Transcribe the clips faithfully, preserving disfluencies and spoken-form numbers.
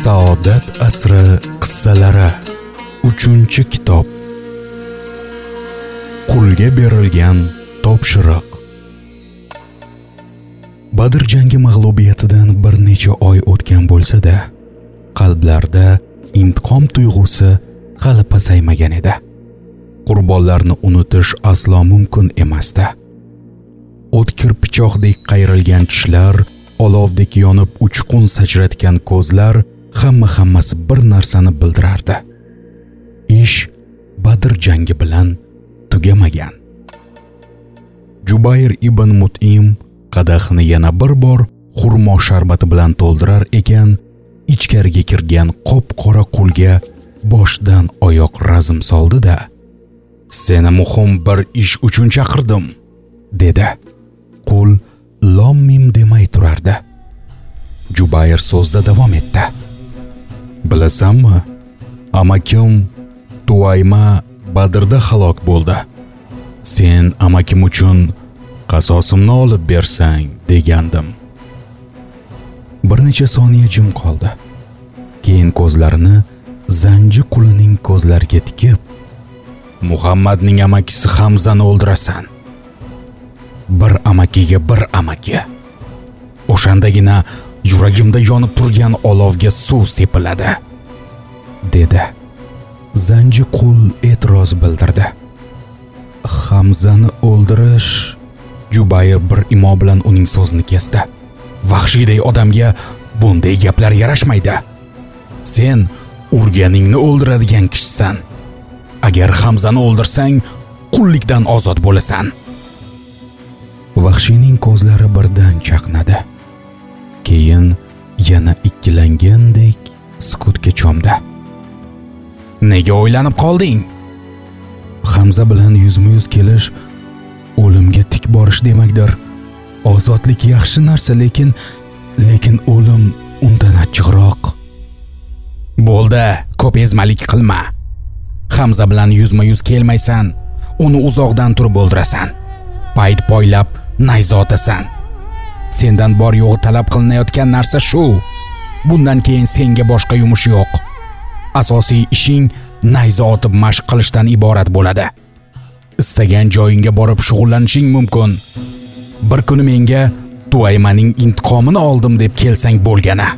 Saodat asri qissalari uchinchi kitob. Qulga berilgan topshiriq. Badr jangi mag'lubiyatidan bir necha oy o'tgan bo'lsa-da, qalblarda intiqom tuyg'usi hali pasaymagan edi. Qurbonlarni unutish aslo mumkin emasdi. O'tkir pichoqdek qayrilgan tishlar, olovdek yonib uchqun sachratgan ko'zlar hamma hammasi bir narsani bildirardi. Ish Badr jangi bilan tugamagan. Jubayr ibn Mut'im qadahni yana bir bor xurmo sharbati bilan to'ldirar ekan, ichkariga kirgan qop-qora qulga boshdan oyoq razm soldi-da, "Seni muhim bir ish uchun chaqirdim", dedi. Qul lom mim demay turardi. Jubayr so'zda davom etdi. "Bilasanmi, amakim Tuayma Badrda halok bo'ldi. Sen amakim uchun qasosimni olib bersang degandim." Bir necha soniya jim qoldi. Keyin ko'zlarini zanji qulining ko'zlariga tikib, "Muhammadning amakisi Hamzani o'ldirasan. Bir amakiga bir amaki. O'shandagina yuragimda yonib turgan olovga suv sepiladi", dedi. Zanji qul e'tiroz bildirdi. "Hamzani o'ldirish..." Jubayr bir imo bilan uning so'zini kesdi. "Vahshiyday odamga bunday gaplar yarashmaydi. Sen urganingni o'ldiradigan kishisan. Agar Hamzani o'ldirsang, qullikdan ozod bo'lasan." Vahshiyning ko'zlari birdan chaqnadi. Keyin yana ikkilangandek sukutga cho'mdi. "Nega o'ylanib qolding? Hamza bilan yuzma-yuz kelish o'limga tik borish demakdir. Ozodlik yaxshi narsa, lekin lekin o'lim undan achchiqroq." "Bo'ldi, ko'p ezmalik qilma. Hamza bilan yuzma-yuz kelmaysan, uni uzoqdan turib o'ldirasan. Payt poylab nayza otasan. Sendan bor yo'g'i talab qilinayotgan narsa shu. Bundan keyin senga boshqa yumush yo'q. Asosiy ishing nayza otib mashq qilishdan iborat bo'ladi. Istagan joyingga borib shug'ullanishing mumkin. Bir kuni menga Tuaymaning intiqomini oldim deb kelsang bo'lgana."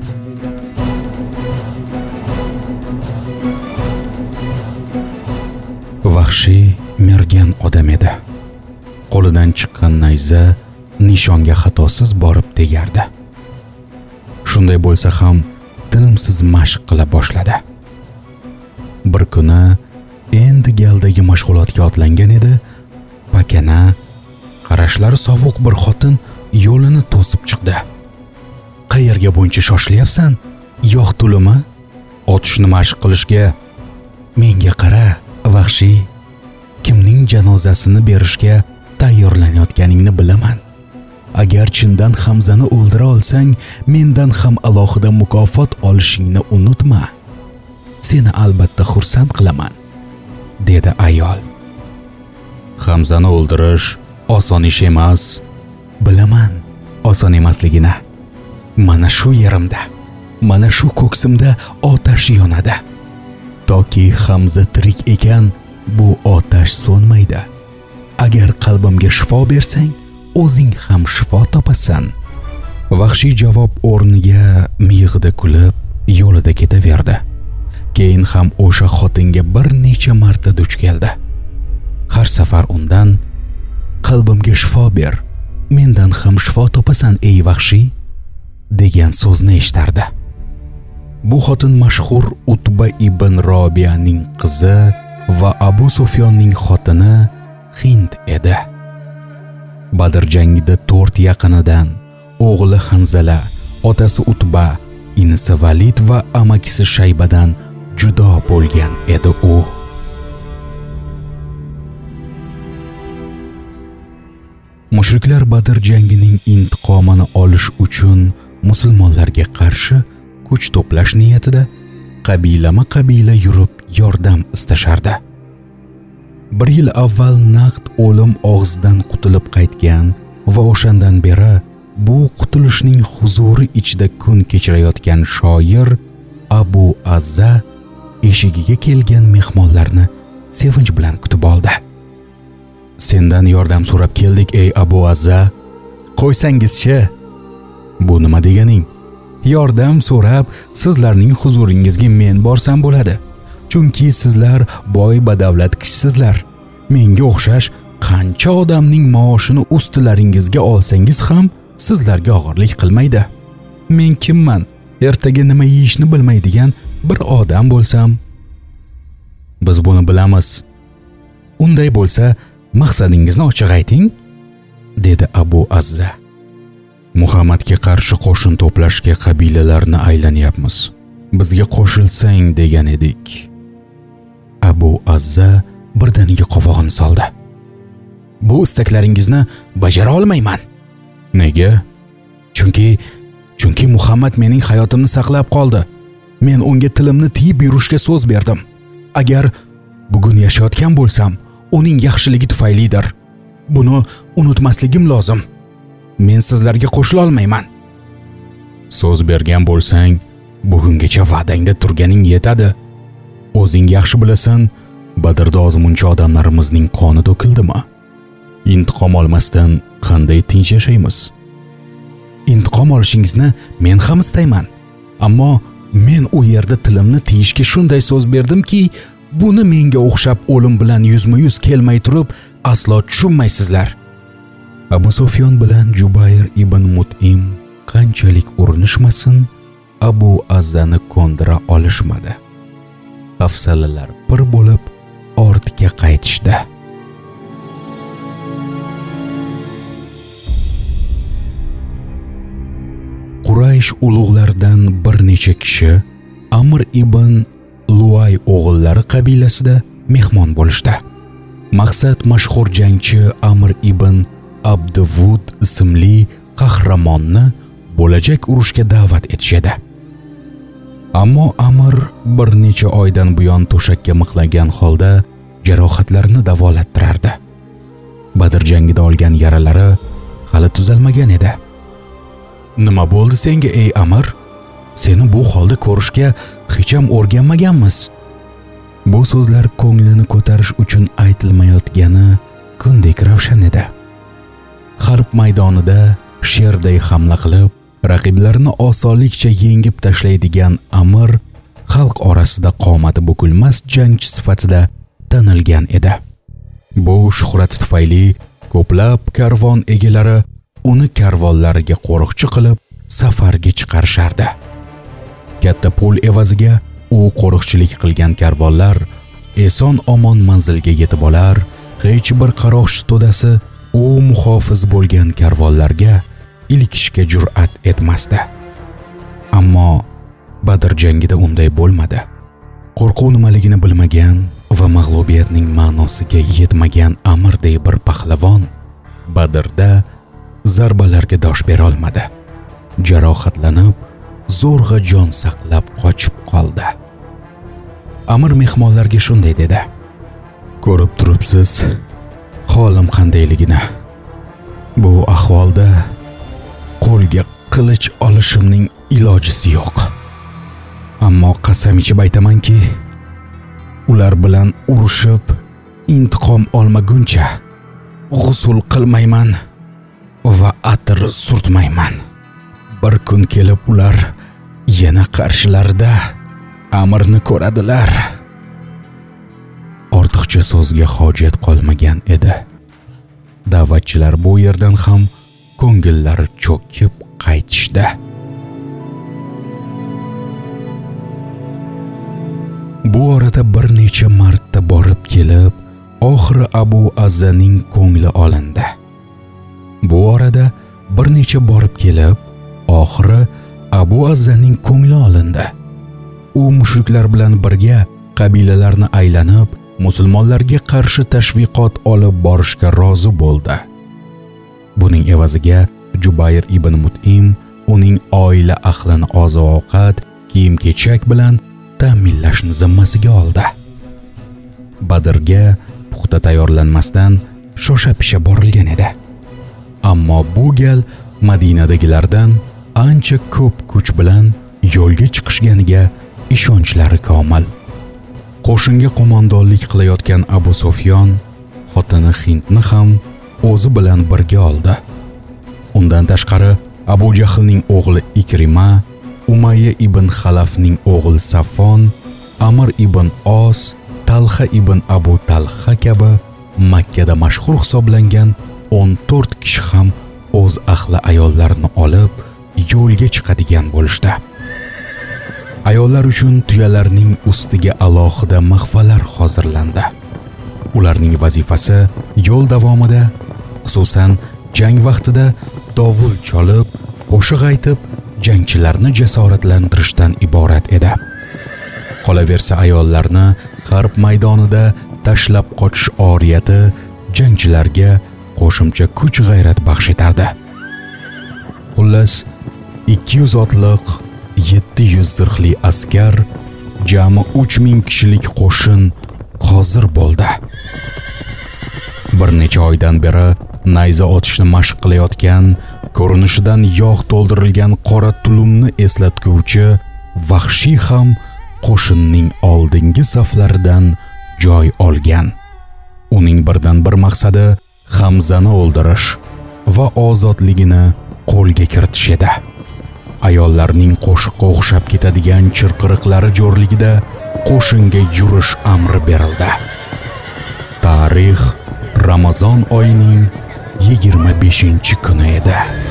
Vahshiy mergan odam edi. Qo'lidan chiqqan nayza nishonga xatosiz borib tegardi. Shunday bo'lsa ham tinimsiz mashq qila boshladi. Bir kuni endi galdagi mashg'ulotga otlangan edi. Pakana, qarashlari sovuq bir xotin yo'lini to'sib chiqdi. "Qayerga buncha shoshilyapsan? Yo'q tulimi? Otishni mashq qilishga." "Menga qara, vahshiy. Kimning janozasini berishga tayyorlanayotganingni bilaman. Agar chindan Hamzani o'ldira olsang, mendan ham alohida mukofot olishingni unutma. Seni albatta xursand qilaman", dedi ayol. "Hamzani o'ldirish oson ish emas." "Bilaman, oson emasligini. Mana shu yerimda, mana shu ko'ksimda otash yonadi. Toki Hamza tirik ekan, bu otash so'nmaydi. Agar qalbimga shifo bersang, o'zing ham shifo topasan." Vahshiy javob o'rniga miyig'ida kulib, yo'lida ketaverdi. Keyin ham o'sha xotinga bir necha marta duch keldi. Har safar undan "Qalbimga shifo ber, mendan ham shifo topasan ey vahshiy", degan so'zni eshitardi. Bu xotin mashhur Utba ibn Robiyaning qizi va Abu Sufyonning xotini Hind edi. Badr jangida to'rt yaqinidan o'g'li Hanzala, otasi Utba, inisi Valid va amakisi Shaybadan judo bo'lgan edi u. Mushriklar Badr jangining intiqomini olish uchun musulmonlarga qarshi kuch to'plash niyatida qabilama-qabila yurib yordam istashardi. Bir yil avval naqd o'lim og'zidan qutulib qaytgan va o'shandan beri bu qutulishning huzuri ichida kun kechirayotgan shoir Abu Azza eshigiga kelgan mehmonlarni sevinch bilan kutib oldi. Sendan yordam so'rab keldik ey Abu Azza. Qo'ysangizchi. Bu nima deganing? Yordam so'rab sizlarning huzuringizga men borsam bo'ladi. Chunki sizlar boy badavlat kishisiz. Menga o'xshash qancha odamning maoshini ustilaringizga olsangiz ham sizlarga og'irlik qilmaydi. Men kimman? Ertaga nima yeyishni bilmaydigan bir odam bo'lsam. Biz buni bilamiz. Unday bo'lsa, maqsadingizni ochiq ayting, dedi Abu Azza. Muhammadga qarshi qo'shin to'plashga qabilalarni aylanyapmiz. Bizga qo'shilsang degan edik. Abu Azza birdaniga qovog'ini soldi. Bu istaklaringizni bajara olmayman. Nega? Chunki chunki Muhammad mening hayotimni saqlab qoldi. Men unga tilimni tiyib yurishga so'z berdim. Agar bugun yashayotgan bo'lsam, uning yaxshiligi tufaylidir. Buni unutmasligim lozim. Men sizlarga qo'shila olmayman. So'z bergan bo'lsang, bugungacha va'dangda turganing yetadi. O'zing yaxshi bilasan, Badrda ozmuncha odamlarimizning qoni to'kildimi? Intiqom olmasdan qanday tinch yashaymiz? Intiqom olishingizni men ham istayman. Ammo men u yerda tilimni tiyishga shunday so'z berdimki, buni menga o'xshab o'lim bilan yuzma-yuz kelmay turib aslo tushunmaysizlar. Abu Sufyon bilan Jubayr ibn Mut'im qanchalik urinishmasin, Abu Azzani ko'ndira olishmadi. Afsalalar bir bo'lib ortga qaytishdi. Quraysh ulug'laridan bir necha kishi Amr ibn Luay o'g'illari qabilasida mehmon bo'lishdi. Maqsad mashhur jangchi Amr ibn Abduvud ismli qahramonni bo'lajak urushga da'vat etishadi. Ammo Amr bir necha oydan buyon to'shakka mixlagan holda jarohatlarini davolattirardi. Badr jangida olgan yaralari hali tuzalmagan edi. Nima bo'ldi senga ey Amr? Seni bu holda ko'rishga hech ham o'rganmaganmiz. Bu so'zlar ko'nglini ko'tarish uchun aytilmayotgani kundek ravshan edi. Harb maydonida sherday hamla qilib, raqiblarini osonlikcha yengib tashlaydigan Amr xalq orasida qomati bukilmas jangchi sifatida tanilgan edi. Bu shuhrati tufayli ko'plab karvon egalari uni karvonlariga qo'riqchi qilib safarga chiqarishardi. Katta pul evaziga u qo'riqchilik qilgan karvonlar eson-omon manzilga yetib olar, hech bir qaroqchi to'dasi u muhofiz bo'lgan karvonlarga ilkishga jur'at etmasdi. Ammo Badr jangida unday bo'lmadi. Qo'rquv nimaligini bilmagan va mag'lubiyatning ma'nosiga yetmagan Amrday bir pahlavon Badrda zarbalarga dosh bera olmadi. Jarohatlanib, zo'rg'a jon saqlab qochib qoldi. Amr mehmonlarga shunday dedi: "Ko'rib turibsiz, holim qandayligini. Bu ahvolda qo'lga qilich olishimning ilojisi yo'q. Ammo qasam ichib aytamanki, ular bilan urushib intiqom olmaguncha g'usul qilmayman va atir surtmayman. Bir kun kelib ular yana qarshilarida Amrni ko'radilar." Ortiqcha so'zga hojat qolmagan edi. Da'vatchilar bu yerdan ham ko'ngillari cho'kib qaytishdi. Bu orada bir necha marta borib kelib, oxiri Abu Azzaning ko'ngli olindi. Bu orada bir necha borib kelib, oxiri Abu Azzaning ko'ngli olindi. U mushriklar bilan birga qabilalarni aylanib, musulmonlarga qarshi tashviqot olib borishga rozi bo'ldi. Buning evaziga Jubayr ibn Mut'im uning oila ahlini oziq-ovqat, kiyim-kechak bilan ta'minlashni zimmasiga oldi. Badrga puxta tayyorlanmasdan shosha-pisha borilgan edi. Ammo bu gal Madinadagilardan ancha ko'p kuch bilan yo'lga chiqishganiga ishonchlari komil. Qo'shinga qo'mondonlik qilayotgan Abu Sufyon xotini Hindni ham o'zi bilan birga oldi. Undan tashqari Abu Jahlning o'g'li Ikrima, Umayya ibn Xalafning o'g'li Safon, Amr ibn Os, Talha ibn Abu Talha kabi Makka da mashhur hisoblangan o'n to'rt kishi ham o'z ahli ayollarini olib yo'lga chiqadigan bo'lishdi. Ayollar uchun tuyalarning ustiga alohida mahfalar hozirlandi. Ularning vazifasi yo'l davomida, xususan jang vaqtida dovul cholib, qo'shiq aytib, jangchilarni jasoratlantirishdan iborat edi. Qolaversa ayollarni harb maydonida tashlab qochish oriyati jangchilarga qo'shimcha kuch-g'ayrat baxsh etardi. Xullas, ikki yuz otliq, yetti yuz zirhli askar, jami uch ming kishilik qo'shin hozir bo'ldi. Bir necha oydan beri nayza otishni mashq qilayotgan, ko'rinishidan yog' to'ldirilgan qora tulumni eslatuvchi vahshiy ham qo'shinning oldingi saflaridan joy olgan. Uning birdan bir maqsadi Hamzani o'ldirish va ozodligini qo'lga kiritish edi. Ayollarning qo'shiqqa o'xshab ketadigan chirqiriqlari jo'rligida qo'shinga yurish amri berildi. Tarix Ramazon oyining yigirma beshinchi kuni edi.